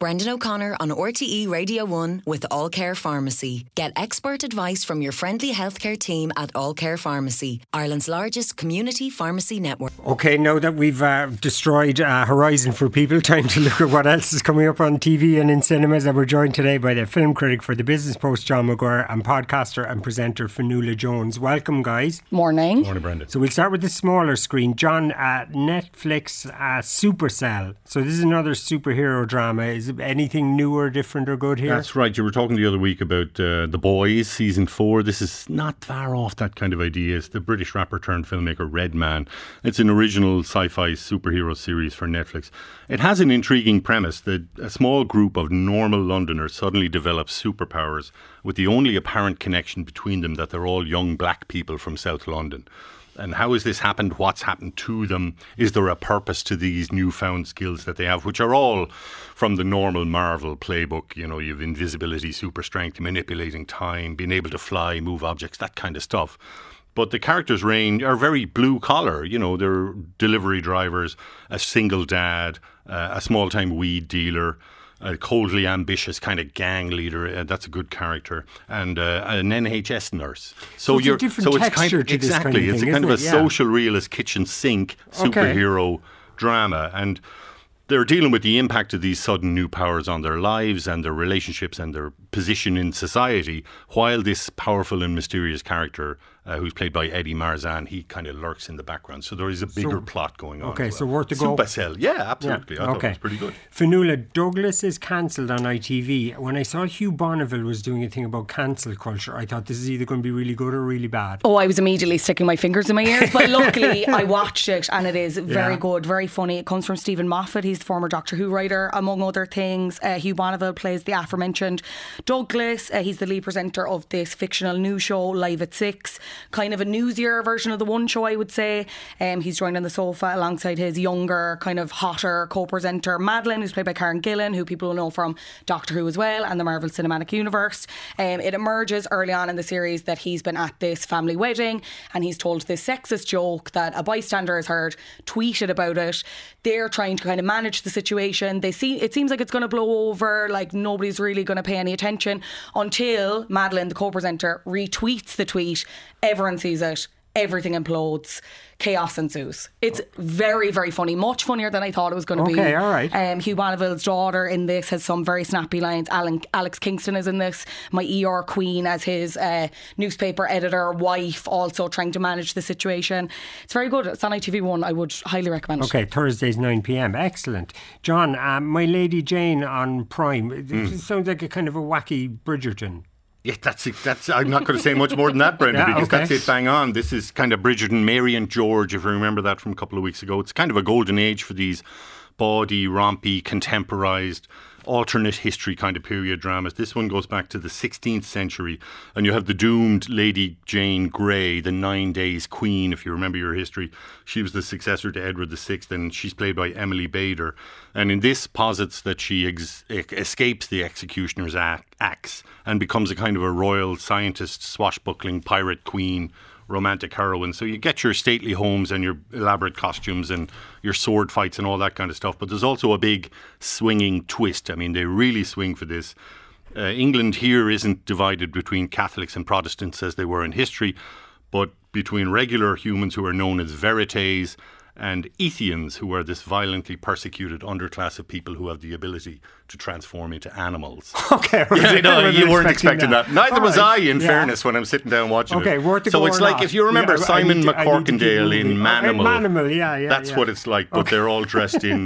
Brendan O'Connor on RTE Radio 1 with All Care Pharmacy. Get expert advice from your friendly healthcare team at All Care Pharmacy, Ireland's largest community pharmacy network. Okay, now that we've destroyed Horizon for people, time to look at what else is coming up on TV and in cinemas. And we're joined today by the film critic for the Business Post, John Maguire, and podcaster and presenter Fionnuala Jones. Welcome, guys. Morning. Morning, Brendan. So we'll start with the smaller screen. John, Netflix Supercell. So this is another superhero drama. Is it anything new or different or good here? That's right. You were talking the other week about The Boys, season 4. This is not far off that kind of idea. It's the British rapper turned filmmaker Redman. It's an original sci-fi superhero series for Netflix. It has an intriguing premise that a small group of normal Londoners suddenly develop superpowers with the only apparent connection between them that they're all young black people from South London. And how has this happened? What's happened to them? Is there a purpose to these newfound skills that they have, which are all from the normal Marvel playbook? You know, you've invisibility, super strength, manipulating time, being able to fly, move objects, that kind of stuff. But the characters range are very blue collar. You know, they're delivery drivers, a single dad, a small time weed dealer, a coldly ambitious kind of gang leader, that's a good character, and an NHS nurse. So it's a different texture to this kind of thing, it's a kind of a social realist kitchen sink superhero drama, and they're dealing with the impact of these sudden new powers on their lives and their relationships and their position in society, while this powerful and mysterious character, who's played by Eddie Marzan, he kind of lurks in the background. So there is a bigger plot going on. Okay, so worth to go. Supercell, yeah, absolutely. I thought it was pretty good. Fionnuala, Douglas is cancelled on ITV. When I saw Hugh Bonneville was doing a thing about cancel culture, I thought this is either going to be really good or really bad. Oh, I was immediately sticking my fingers in my ears, but luckily I watched it and it is very good, very funny. It comes from Stephen Moffat. He's the former Doctor Who writer, among other things. Hugh Bonneville plays the aforementioned Douglas. He's the lead presenter of this fictional news show, Live at 6. Kind of a newsier version of the One Show, I would say. He's joined on the sofa alongside his younger, kind of hotter co-presenter Madeline, who's played by Karen Gillan, who people will know from Doctor Who as well and the Marvel Cinematic Universe. It emerges early on in the series that he's been at this family wedding and he's told this sexist joke that a bystander has heard, tweeted about it. They're trying to kind of manage the situation. It seems like it's going to blow over, like nobody's really going to pay any attention until Madeline, the co-presenter, retweets the tweet. Everyone sees it. Everything implodes. Chaos ensues. It's very, very funny. Much funnier than I thought it was going to be. Okay, all right. Hugh Bonneville's daughter in this has some very snappy lines. Alex Kingston is in this. My ER queen as his newspaper editor wife, also trying to manage the situation. It's very good. It's on ITV1. I would highly recommend it. Okay, Thursdays 9 p.m. Excellent. John, My Lady Jane on Prime. It sounds like a kind of a wacky Bridgerton. Yeah, that's. I'm not going to say much more than that, Brendan, because that's it, bang on. This is kind of Bridgerton, Mary and George, if you remember that from a couple of weeks ago. It's kind of a golden age for these bawdy, rompy, contemporised, alternate history kind of period dramas. This one goes back to the 16th century, and you have the doomed Lady Jane Grey, the 9 Days Queen, if you remember your history. She was the successor to Edward VI, and she's played by Emily Bader. And in this posits that she escapes the executioner's axe and becomes a kind of a royal scientist, swashbuckling pirate queen, romantic heroine. So you get your stately homes and your elaborate costumes and your sword fights and all that kind of stuff. But there's also a big swinging twist. I mean, they really swing for this. England here isn't divided between Catholics and Protestants as they were in history, but between regular humans who are known as verites and Ethians, who are this violently persecuted underclass of people who have the ability to transform into animals. Okay, yeah, no, you weren't expecting that. Neither was I, in fairness, when I'm sitting down watching it. Okay, worth to go. So it's like, if you remember Simon McCorkindale in Manimal. Manimal, yeah. That's what it's like, but they're all dressed in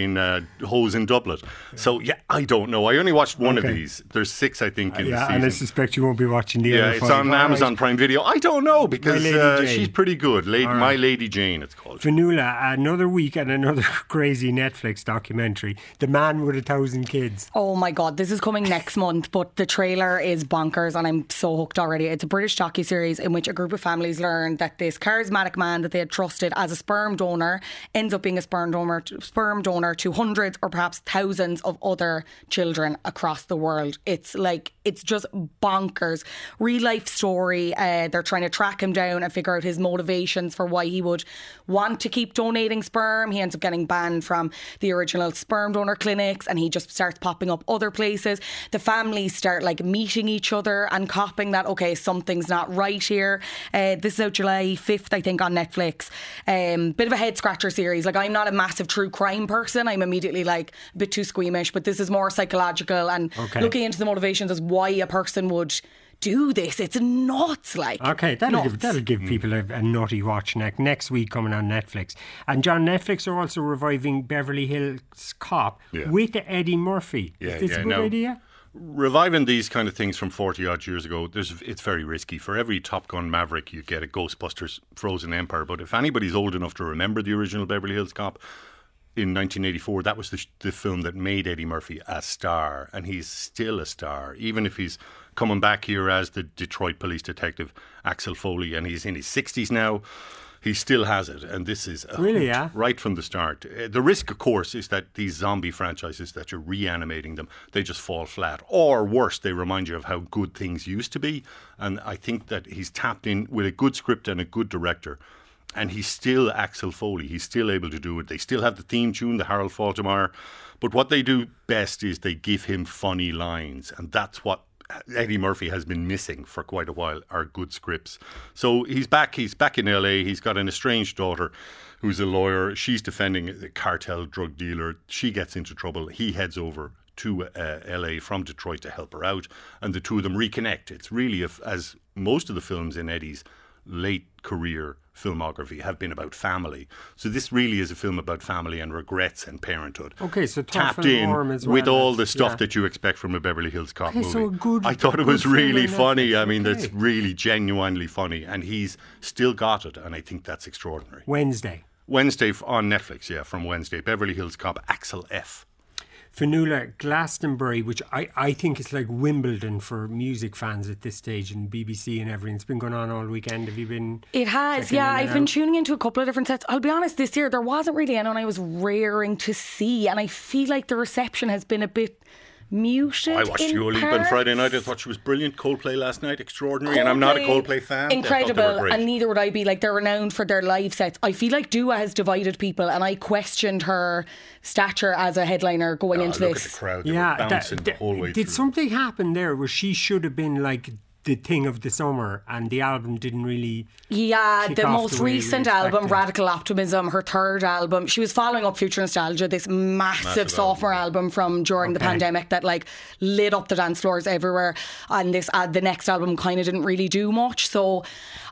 hose and doublet. So, yeah, I don't know. I only watched one of these. There's 6, I think, in the season. And I suspect you won't be watching the other 5. Yeah, it's on Amazon Prime Video. I don't know, because she's pretty good. My Lady Jane, it's called. Fionnuala, another week and another crazy Netflix documentary, The Man with 1,000 Kids. Oh my God, this is coming next month, but the trailer is bonkers and I'm so hooked already. It's a British docuseries in which a group of families learn that this charismatic man that they had trusted as a sperm donor ends up being a sperm donor to hundreds or perhaps thousands of other children across the world. It's just bonkers. Real life story. They're trying to track him down and figure out his motivations for why he would want to keep donating sperm. He ends up getting banned from the original sperm donor clinics and he just starts popping up other places. The families start like meeting each other and copping that, okay, something's not right here. This is out July 5th, I think, on Netflix. Bit of a head scratcher series. Like, I'm not a massive true crime person. I'm immediately like a bit too squeamish, but this is more psychological and looking into the motivations as why a person would do this. It's nuts, like. Okay, that'll give people a nutty watch next week coming on Netflix. And John, Netflix are also reviving Beverly Hills Cop with Eddie Murphy. Is this a good idea? Reviving these kind of things from 40 odd years ago, it's very risky. For every Top Gun Maverick, you get a Ghostbusters Frozen Empire. But if anybody's old enough to remember the original Beverly Hills Cop, in 1984, that was the film that made Eddie Murphy a star, and he's still a star, even if he's coming back here as the Detroit police detective Axel Foley, and he's in his 60s now. He still has it, and this is right from the start. The risk, of course, is that these zombie franchises, that you're reanimating them, they just fall flat. Or worse, they remind you of how good things used to be. And I think that he's tapped in with a good script and a good director. And he's still Axel Foley. He's still able to do it. They still have the theme tune, the Harold Faltermeyer. But what they do best is they give him funny lines. And that's what Eddie Murphy has been missing for quite a while, are good scripts. So he's back in LA. He's got an estranged daughter who's a lawyer. She's defending a cartel drug dealer. She gets into trouble. He heads over to LA from Detroit to help her out. And the two of them reconnect. It's really, as most of the films in Eddie's late career filmography have been about family. So this really is a film about family and regrets and parenthood. Okay, so tapped in with all the stuff that you expect from a Beverly Hills Cop movie. So I thought it was really funny. I mean, that's really genuinely funny, and he's still got it, and I think that's extraordinary. Wednesday on Netflix, from Wednesday. Beverly Hills Cop, Axel F. Fionnuala, Glastonbury, which I think is like Wimbledon for music fans at this stage, and BBC and everything. It's been going on all weekend. Have you been? It has, yeah. I've been tuning into a couple of different sets. I'll be honest, this year there wasn't really anyone I was raring to see, and I feel like the reception has been a bit muted. I watched Dua Lipa on Friday night. I thought she was brilliant. Coldplay last night, extraordinary. And I'm not a Coldplay fan. Incredible, and neither would I be. Like, they're renowned for their live sets. I feel like Dua has divided people, and I questioned her stature as a headliner going into look this. At the crowd. They were bouncing the whole way Did through. something happen there where she should have been like the thing of the summer, and the album didn't really the most recent album, Radical Optimism, her third album, she was following up Future Nostalgia, this massive sophomore album from during the pandemic that like lit up the dance floors everywhere, and this the next album kind of didn't really do much. So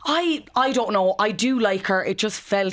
I don't know, I do like her. It just felt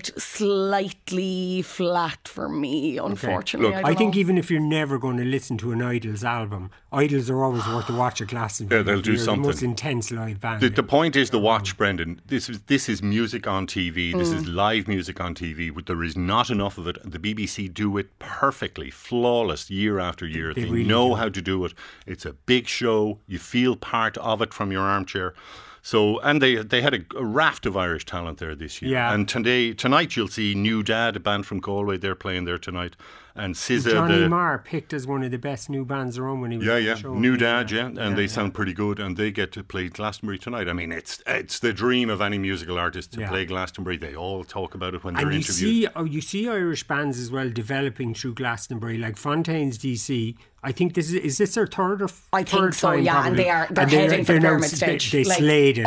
slightly flat for me, unfortunately. Look, I think even if you're never going to listen to an Idols album, Idols are always worth a watch at Glastonbury. Yeah, they'll do something. The most intense live band. The point is the watch, Brendan. This is music on TV. This is live music on TV. There is not enough of it. The BBC do it perfectly, flawless, year after year. They really know how to do it. It's a big show. You feel part of it from your armchair. So, and they had a raft of Irish talent there this year. Yeah. And tonight you'll see New Dad, a band from Galway. They're playing there tonight. And SZA, Johnny Marr picked as one of the best new bands around when he was on the show. New Dad, and they sound pretty good, and they get to play Glastonbury tonight. I mean, it's the dream of any musical artist to play Glastonbury. They all talk about it when they're interviewed. You see Irish bands as well developing through Glastonbury, like Fontaines DC. I think this is their third or fourth time? I think so, yeah, probably. and they're heading for the pyramid stage. They slayed it.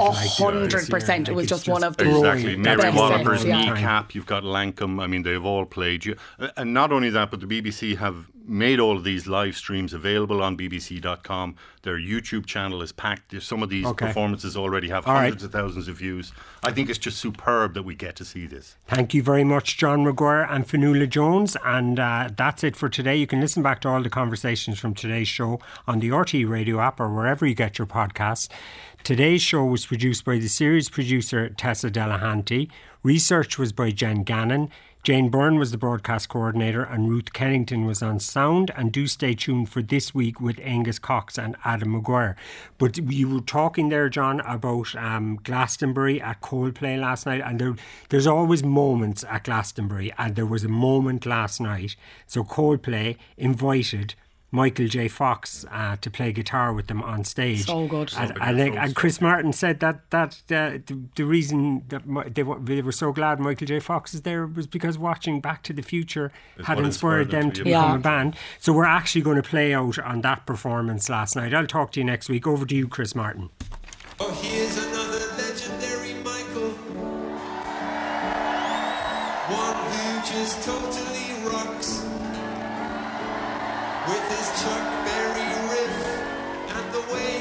100%. It was just one of the exactly. Mary best Walliper's things, Kneecap. You've got Lankum. I mean, they've all played. And not only that, but the BBC have made all of these live streams available on bbc.com. Their YouTube channel is packed. Some of these performances already have hundreds of thousands of views. I think it's just superb that we get to see this. Thank you very much, John Maguire and Fionnuala Jones. And that's it for today. You can listen back to all the conversations from today's show on the RTE Radio app or wherever you get your podcasts. Today's show was produced by the series producer Tessa Delahanty. Research was by Jen Gannon. Jane Byrne was the broadcast coordinator, and Ruth Kennington was on sound. And do stay tuned for This Week with Angus Cox and Adam Maguire. But you were talking there, John, about Glastonbury at Coldplay last night, and there's always moments at Glastonbury, and there was a moment last night. So Coldplay invited Michael J. Fox to play guitar with them on stage. So good. And Chris Martin said that the reason that they were so glad Michael J. Fox is there was because watching Back to the Future had inspired them to become a band. So we're actually going to play out on that performance last night. I'll talk to you next week. Over to you, Chris Martin. Oh, here's another legendary Michael, one who just totally rocks with his Chuck Berry riff and the way